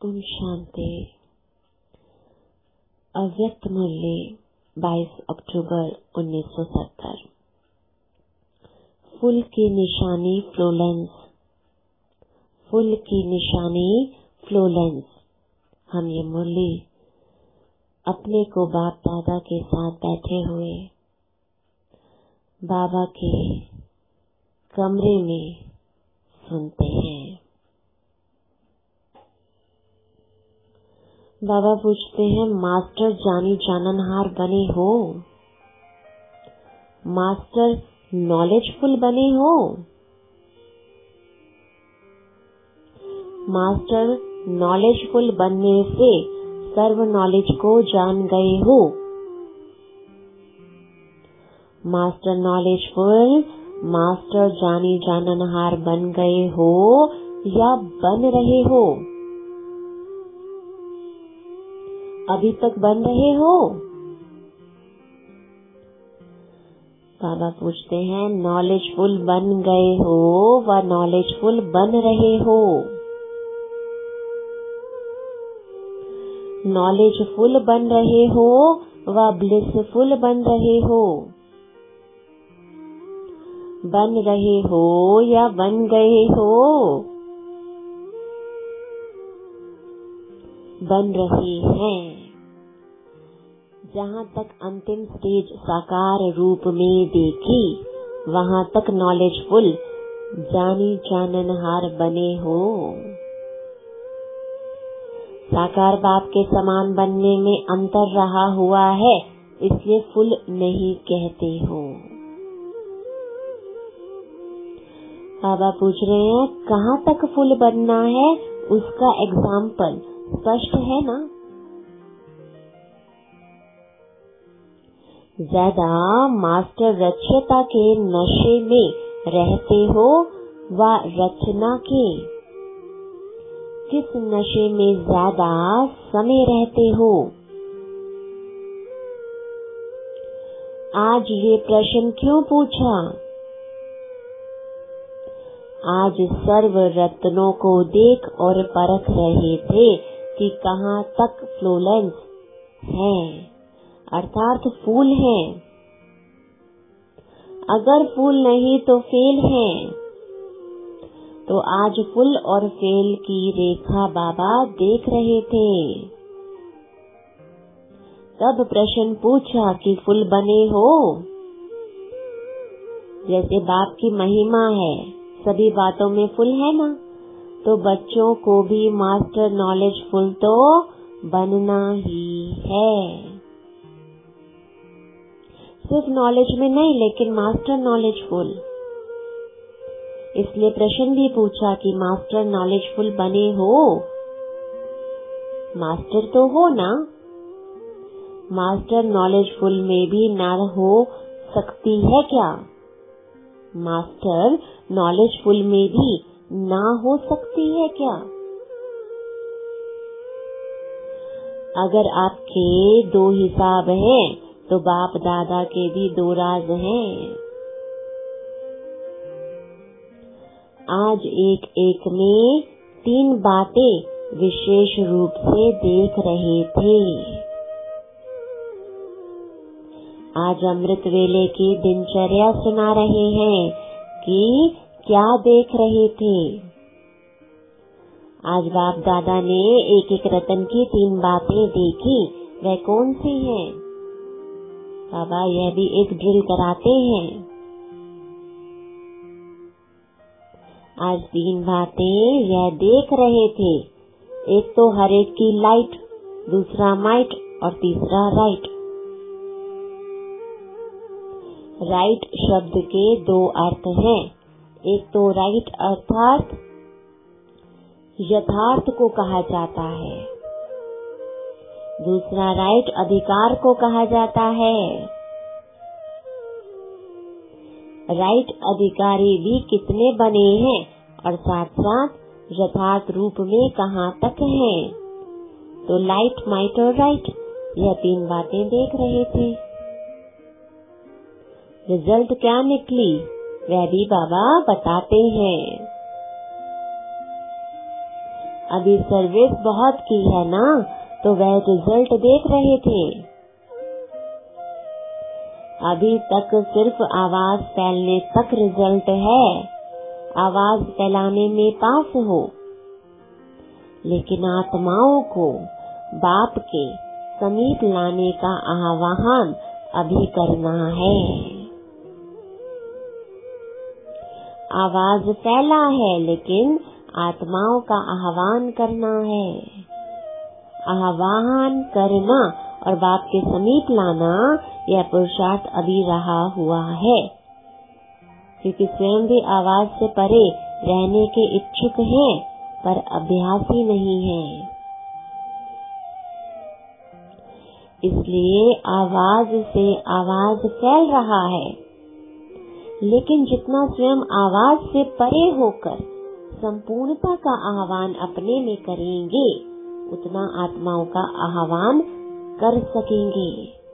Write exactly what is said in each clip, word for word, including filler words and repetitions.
ओम शांति। अव्यक्त मूल्य बाईस अक्टूबर उन्नीस सौ सत्तर। फूल की निशानी फ्लोलेंस। फूल की निशानी फ्लोलेंस। हम ये मुरली अपने को बाप दादा के साथ बैठे हुए बाबा के कमरे में सुनते हैं। बाबा पूछते हैं, मास्टर जानी जाननहार बने हो? मास्टर नॉलेजफुल बने हो? मास्टर नॉलेजफुल बनने से सर्व नॉलेज को जान गए हो? मास्टर नॉलेजफुल, मास्टर जानी जाननहार बन गए हो या बन रहे हो? अभी तक बन रहे हो? बाबा पूछते हैं, नॉलेजफुल बन गए हो व नॉलेजफुल बन रहे हो? नॉलेजफुल बन रहे हो व ब्लिसफुल बन रहे हो? बन रहे हो या बन गए हो? बन रही हैं। जहाँ तक अंतिम स्टेज साकार रूप में देखी, वहाँ तक नॉलेजफुल जानी जाननहार बने हो। साकार बाप के समान बनने में अंतर रहा हुआ है, इसलिए फुल नहीं कहते हो। बाबा पूछ रहे हैं, कहाँ तक फुल बनना है, उसका एग्जाम्पल स्पष्ट है ना? ज्यादा मास्टर रचयिता के नशे में रहते हो व रचना के? किस नशे में ज्यादा समय रहते हो? आज ये प्रश्न क्यों पूछा? आज सर्व रत्नों को देख और परख रहे थे कि कहाँ तक फ्लोलेंस है, अर्थात फूल है। अगर फूल नहीं तो फेल है। तो आज फूल और फेल की रेखा बाबा देख रहे थे। तब प्रश्न पूछा कि फूल बने हो? जैसे बाप की महिमा है, सभी बातों में फुल है ना, तो बच्चों को भी मास्टर नॉलेजफुल तो बनना ही है। सिर्फ नॉलेज में नहीं, लेकिन मास्टर नॉलेजफुल। इसलिए प्रश्न भी पूछा कि मास्टर नॉलेजफुल बने हो? मास्टर तो हो ना? मास्टर नॉलेजफुल में भी ना हो सकती है क्या? मास्टर नॉलेजफुल में भी ना हो सकती है क्या? अगर आपके दो हिसाब हैं, तो बाप दादा के भी दो राज हैं। आज एक एक में तीन बातें विशेष रूप से देख रहे थे। आज अमृत वेले की दिनचर्या सुना रहे हैं कि क्या देख रहे थे। आज बाप दादा ने एक एक रतन की तीन बातें देखी, वह कौन सी हैं? बाबा यह भी एक ड्रिल कराते हैं। आज तीन बातें यह देख रहे थे। एक तो हर एक की लाइट, दूसरा माइट और तीसरा राइट। राइट शब्द के दो अर्थ हैं। एक तो राइट अर्थात यथार्थ को कहा जाता है, दूसरा राइट अधिकार को कहा जाता है। राइट अधिकारी भी कितने बने हैं और साथ साथ यथार्थ रूप में कहाँ तक हैं? तो लाइट, माइट और राइट, यह तीन बातें देख रहे थे। रिजल्ट क्या निकली, वह भी बाबा बताते हैं। अभी सर्विस बहुत की है ना, तो वह रिजल्ट देख रहे थे। अभी तक सिर्फ आवाज फैलने तक रिजल्ट है, आवाज फैलाने में पास हो। लेकिन आत्माओं को बाप के समीप लाने का आह्वान अभी करना है। आवाज फैला है, लेकिन आत्माओं का आह्वान करना है। आह्वान करना और बाप के समीप लाना, यह पुरुषार्थ अभी रहा हुआ है, क्योंकि स्वयं भी आवाज से परे रहने के इच्छुक हैं, पर अभ्यासी नहीं है। इसलिए आवाज से आवाज फैल रहा है, लेकिन जितना स्वयं आवाज से परे होकर संपूर्णता का आह्वान अपने में करेंगे, उतना आत्माओं का आह्वान कर सकेंगे।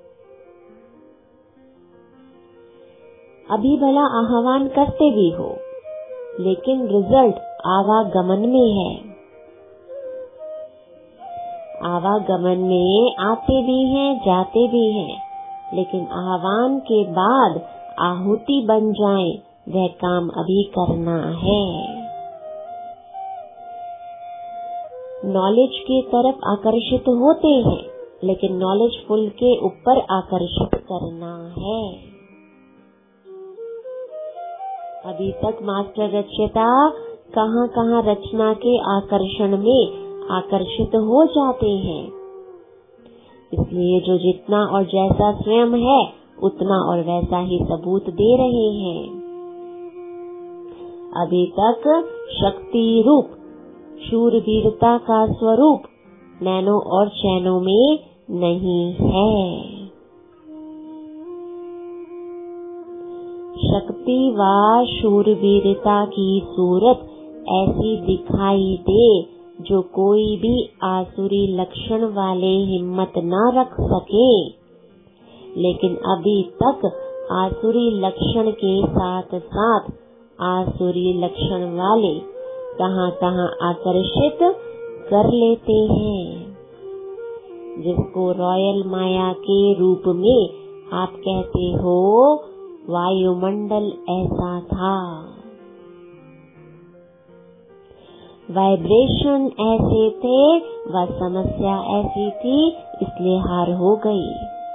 अभी भला आह्वान करते भी हो, लेकिन रिजल्ट आवागमन में है। आवागमन में आते भी हैं, जाते भी हैं, लेकिन आह्वान के बाद आहुति बन जाए, वह काम अभी करना है। नॉलेज की तरफ आकर्षित होते हैं, लेकिन नॉलेजफुल के ऊपर आकर्षित करना है। अभी तक मास्टर रचयिता कहाँ कहाँ रचना के आकर्षण में आकर्षित हो जाते हैं। इसलिए जो जितना और जैसा स्वयं है, उतना और वैसा ही सबूत दे रहे हैं। अभी तक शक्ति रूप शूरवीरता का स्वरूप नैनो और चैनो में नहीं है। शक्ति व शूरवीरता की सूरत ऐसी दिखाई दे जो कोई भी आसुरी लक्षण वाले हिम्मत न रख सके, लेकिन अभी तक आसुरी लक्षण के साथ साथ आसुरी लक्षण वाले कहाँ कहाँ आकर्षित कर लेते हैं। जिसको रॉयल माया के रूप में आप कहते हो, वायुमंडल ऐसा था, वाइब्रेशन ऐसे थे, वह समस्या ऐसी थी, इसलिए हार हो गई।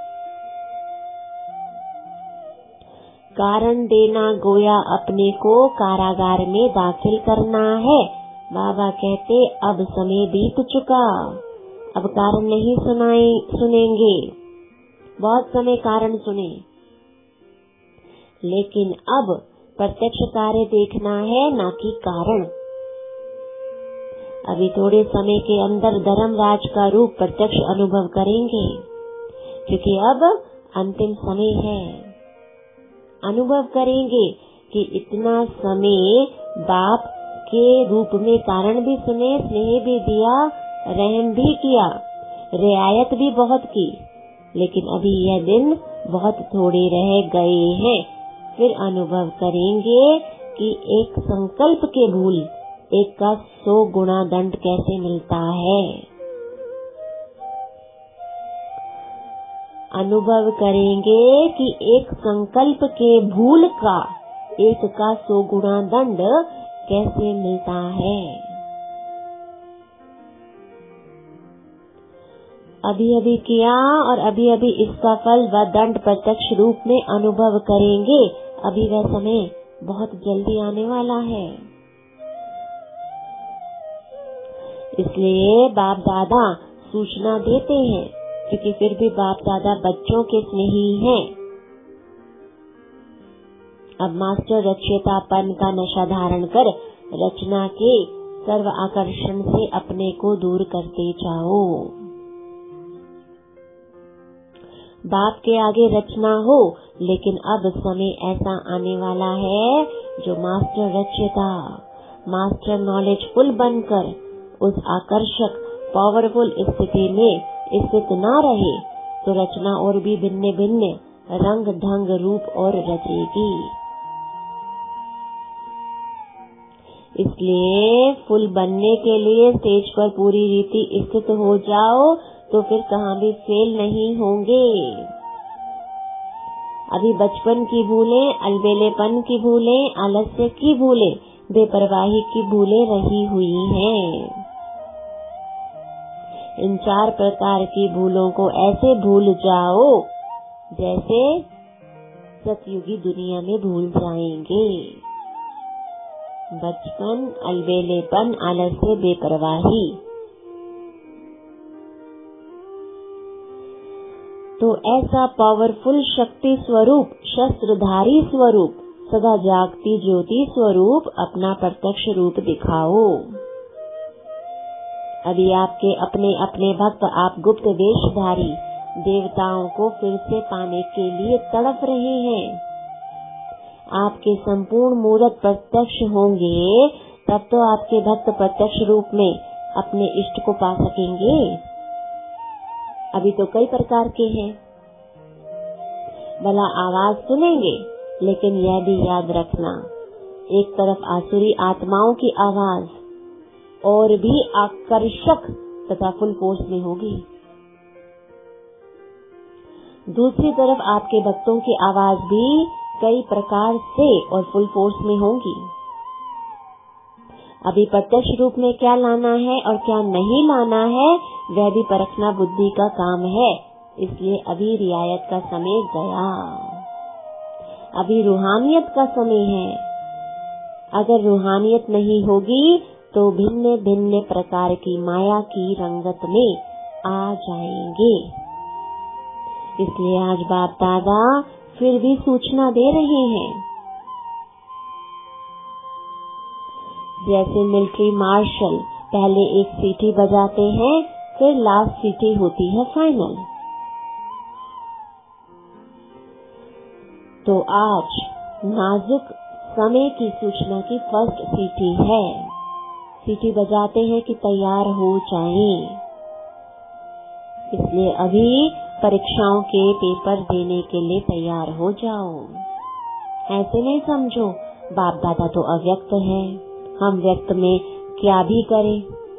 कारण देना गोया अपने को कारागार में दाखिल करना है। बाबा कहते अब समय बीत चुका, अब कारण नहीं सुनाए सुनेंगे। बहुत समय कारण सुने, लेकिन अब प्रत्यक्ष कार्य देखना है, ना कि कारण। अभी थोड़े समय के अंदर धर्मराज का रूप प्रत्यक्ष अनुभव करेंगे, क्योंकि अब अंतिम समय है। अनुभव करेंगे कि इतना समय बाप के रूप में कारण भी सुने, स्नेह भी दिया, रहम भी किया, रियायत भी बहुत की, लेकिन अभी यह दिन बहुत थोड़े रह गए हैं। फिर अनुभव करेंगे कि एक संकल्प के भूल एक का सौ गुना दंड कैसे मिलता है। अनुभव करेंगे कि एक संकल्प के भूल का एक का सौ गुना दंड कैसे मिलता है। अभी अभी किया और अभी अभी इसका फल व दंड प्रत्यक्ष रूप में अनुभव करेंगे। अभी वह समय बहुत जल्दी आने वाला है। इसलिए बाप दादा सूचना देते हैं, क्योंकि फिर भी बाप दादा बच्चों के स्नेही हैं। अब मास्टर रचयितापन का नशा धारण कर रचना के सर्व आकर्षण से अपने को दूर करते जाओ। बाप के आगे रचना हो, लेकिन अब समय ऐसा आने वाला है जो मास्टर रचयिता, मास्टर नॉलेजफुल बनकर उस आकर्षक पावरफुल स्थिति में स्थित न रहे तो रचना और भी भिन्न भिन्न रंग ढंग रूप और रचेगी। इसलिए फूल बनने के लिए स्टेज पर पूरी रीति स्थित हो जाओ तो फिर कहाँ भी फेल नहीं होंगे। अभी बचपन की भूलें, अलबेलेपन की भूलें, आलस्य की भूलें, बेपरवाही की भूलें रही हुई हैं। इन चार प्रकार की भूलों को ऐसे भूल जाओ जैसे सतयुगी दुनिया में भूल जाएंगे। बचपन, अलबेलेपन, आलस्य, बेपरवाही। तो ऐसा पावरफुल शक्ति स्वरूप, शस्त्रधारी स्वरूप, सदा जागती ज्योति स्वरूप अपना प्रत्यक्ष रूप दिखाओ। अभी आपके अपने अपने भक्त आप गुप्त वेशधारी देवताओं को फिर से पाने के लिए तड़प रहे हैं। आपके संपूर्ण मूर्त प्रत्यक्ष होंगे तब तो आपके भक्त प्रत्यक्ष रूप में अपने इष्ट को पा सकेंगे। अभी तो कई प्रकार के हैं। भला आवाज सुनेंगे, लेकिन यह भी याद रखना, एक तरफ आसुरी आत्माओं की आवाज और भी आकर्षक तथा फुल फोर्स में होगी, दूसरी तरफ आपके भक्तों की आवाज भी कई प्रकार से और फुल फोर्स में होंगी। अभी प्रत्यक्ष रूप में क्या लाना है और क्या नहीं लाना है वह भी परखना बुद्धि का काम है। इसलिए अभी रियायत का समय गया, अभी रूहानियत का समय है। अगर रूहानियत नहीं होगी तो भिन्न भिन्न प्रकार की माया की रंगत में आ जाएंगे। इसलिए आज बाप दादा फिर भी सूचना दे रहे हैं। जैसे मिलिट्री मार्शल पहले एक सीटी बजाते हैं, फिर लास्ट सीटी होती है फाइनल। तो आज नाजुक समय की सूचना की फर्स्ट सीटी है। सीटी बजाते हैं कि तैयार हो जाएं। इसलिए अभी परीक्षाओं के पेपर देने के लिए तैयार हो जाओ। ऐसे नहीं समझो बाप दादा तो अव्यक्त है, हम व्यक्त में क्या भी करें,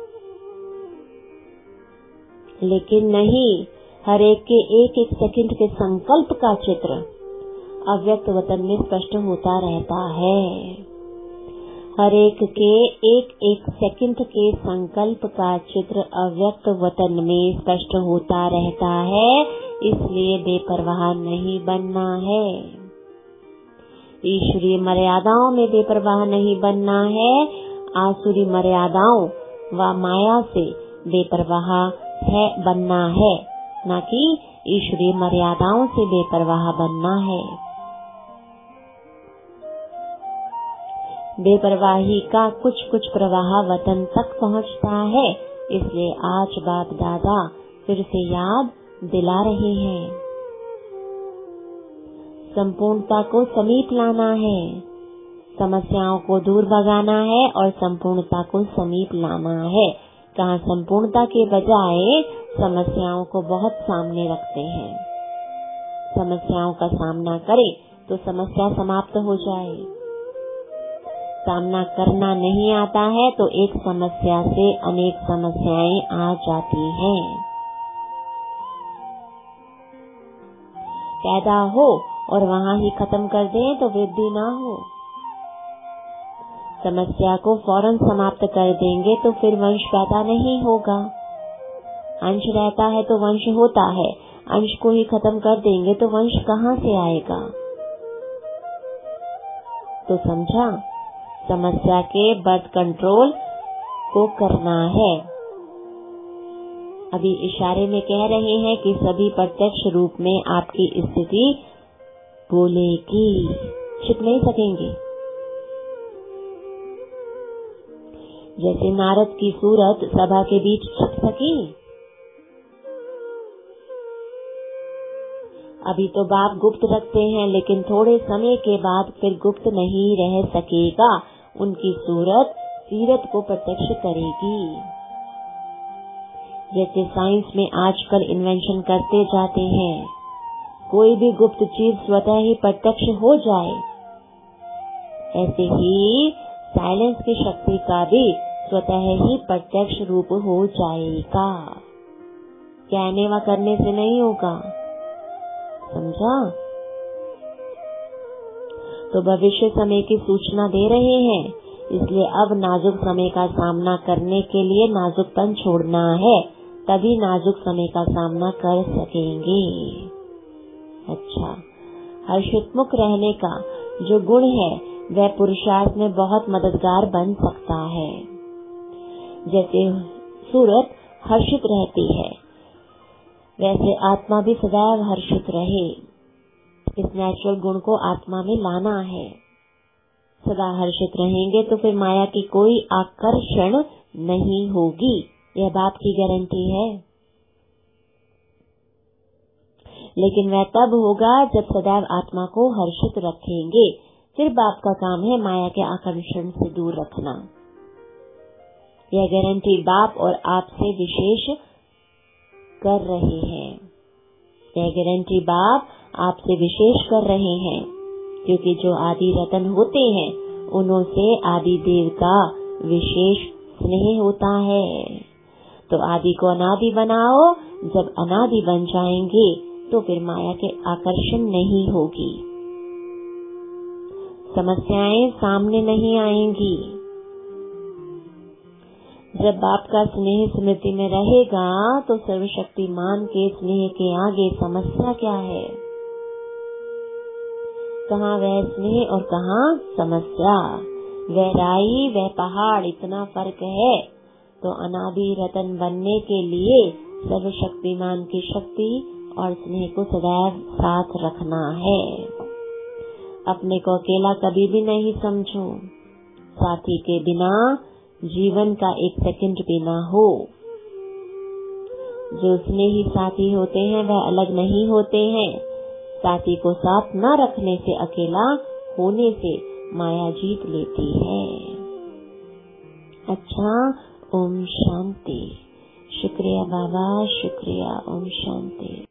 लेकिन नहीं, हर एक के एक एक सेकंड के संकल्प का चित्र अव्यक्त वतन में स्पष्ट होता रहता है। हर एक के एक एक सेकंड के संकल्प का चित्र अव्यक्त वतन में स्पष्ट होता रहता है। इसलिए बेपरवाह नहीं बनना है, ईश्वरीय मर्यादाओं में बेपरवाह नहीं बनना है, आसुरी मर्यादाओं व माया से बेपरवाह है बनना है, न कि ईश्वरीय मर्यादाओं से बेपरवाह बनना है। बेपरवाही का कुछ कुछ प्रवाह वतन तक पहुंचता है। इसलिए आज बाप दादा फिर से याद दिला रहे हैं, संपूर्णता को समीप लाना है, समस्याओं को दूर भगाना है और संपूर्णता को समीप लाना है। कहाँ संपूर्णता के बजाय समस्याओं को बहुत सामने रखते हैं। समस्याओं का सामना करें तो समस्या समाप्त हो जाए। सामना करना नहीं आता है तो एक समस्या से अनेक समस्याएं आ जाती हैं। पैदा हो और वहाँ ही खत्म कर दें तो वृद्धि ना हो। समस्या को फौरन समाप्त कर देंगे तो फिर वंश पैदा नहीं होगा। अंश रहता है तो वंश होता है, अंश को ही खत्म कर देंगे तो वंश कहाँ से आएगा। तो समझा, समस्या के बर्थ कंट्रोल को करना है। अभी इशारे में कह रहे हैं कि सभी प्रत्यक्ष रूप में आपकी स्थिति बोलेगी, छिप नहीं सकेंगे। जैसे नारद की सूरत सभा के बीच छिप सकी। अभी तो बाप गुप्त रखते हैं, लेकिन थोड़े समय के बाद फिर गुप्त नहीं रह सकेगा। उनकी सूरत सीरत को प्रत्यक्ष करेगी। जैसे साइंस में आजकल इन्वेंशन करते जाते हैं, कोई भी गुप्त चीज स्वतः ही प्रत्यक्ष हो जाए, ऐसे ही साइलेंस की शक्ति का भी स्वतः ही प्रत्यक्ष रूप हो जाएगा। कहने व करने से नहीं होगा, समझा? तो भविष्य समय की सूचना दे रहे हैं, इसलिए अब नाजुक समय का सामना करने के लिए नाजुकपन छोड़ना है, तभी नाजुक समय का सामना कर सकेंगे। अच्छा, हर्षितमुख रहने का जो गुण है वह पुरुषार्थ में बहुत मददगार बन सकता है। जैसे सूरत हर्षित रहती है, वैसे आत्मा भी सदैव हर्षित रहे। इस नेचुरल गुण को आत्मा में लाना है। सदा हर्षित रहेंगे तो फिर माया की कोई आकर्षण नहीं होगी, यह बाप की गारंटी है। लेकिन वह तब होगा जब सदैव आत्मा को हर्षित रखेंगे। फिर बाप का काम है माया के आकर्षण से दूर रखना। यह गारंटी बाप और आपसे विशेष कर रहे हैं। यह गारंटी बाप आपसे विशेष कर रहे हैं, क्योंकि जो आदि रतन होते हैं उन्हों से आदि देव का विशेष स्नेह होता है। तो आदि को अनादि बनाओ, जब अनादि बन जाएंगे तो फिर माया के आकर्षण नहीं होगी, समस्याएं सामने नहीं आएंगी। जब बाप का स्नेह स्मृति में रहेगा तो सर्वशक्तिमान के स्नेह के आगे समस्या क्या है? कहाँ वह स्नेह और कहाँ समस्या? वह राई वह पहाड़, इतना फर्क है। तो अनादि रतन बनने के लिए सर्वशक्तिमान की शक्ति और स्नेह को सदैव साथ रखना है। अपने को अकेला कभी भी नहीं समझो। साथी के बिना जीवन का एक सेकंड भी ना हो। जो स्नेही साथी होते हैं वह अलग नहीं होते हैं। साथी को साथ न रखने से, अकेला होने से माया जीत लेती है। अच्छा, ओम शांति। शुक्रिया बाबा, शुक्रिया। ओम शांति।